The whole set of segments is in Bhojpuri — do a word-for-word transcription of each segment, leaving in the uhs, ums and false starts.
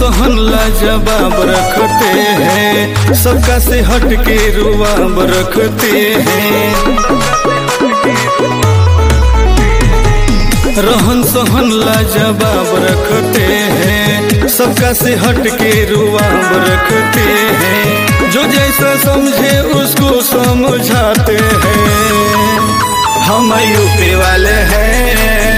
सहन लाजवाब रखते हैं, सबका से हट के रुआब रखते हैं। रहन सहन लाजवाब रखते हैं, सबका से हट के रुआब रखते हैं। जो जैसा समझे उसको समझाते हैं। हम यूपी वाले हैं,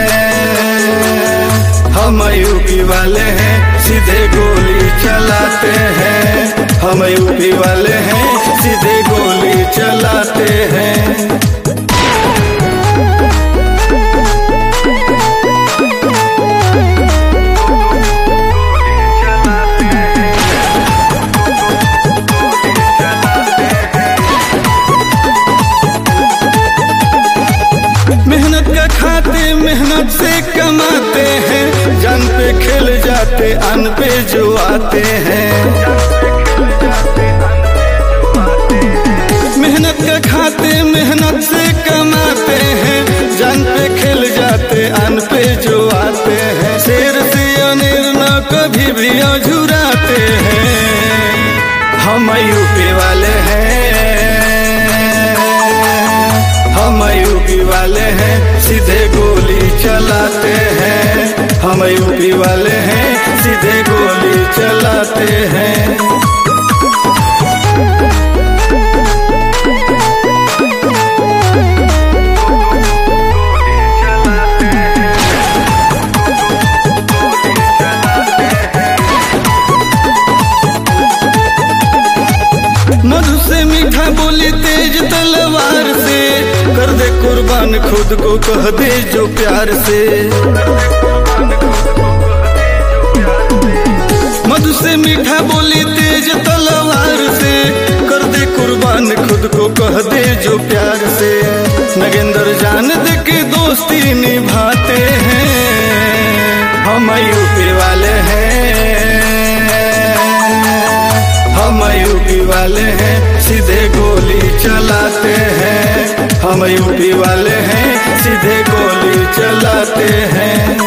हम यूपी वाले हैं, सीधे गोली चलाते हैं। हम यूपी वाले हैं, सीधे गोली चलाते हैं। मेहनत का खाते मेहनत से कमाते हैं, जान पे खेल जाते अन पे जो आते हैं। मेहनत का खाते मेहनत से कमाते हैं, जान पे खेल जाते अन पे जो आते हैं। शेर से अनेर न कभी भी अझुराते हैं। हम यूपी वाले हैं, हम यूपी वाले हैं, सीधे गोली चलाते हैं। हम यूपी वाले हैं, सीधे गोली चलाते हैं। मधु से मीठा बोली तेज तलवार से, कर दे कुर्बान खुद को कह दे जो प्यार से। मधु से मीठा बोली तेज तलवार से, कर दे कुर्बान खुद को कह दे जो प्यार से। नगेंद्र जान दे के दोस्ती निभाते हैं। हम यूपी वाले हैं, हम यूपी वाले हैं, सीधे गोली चलाते हैं। हम यूपी वाले हैं, सीधे गोली चलाते हैं।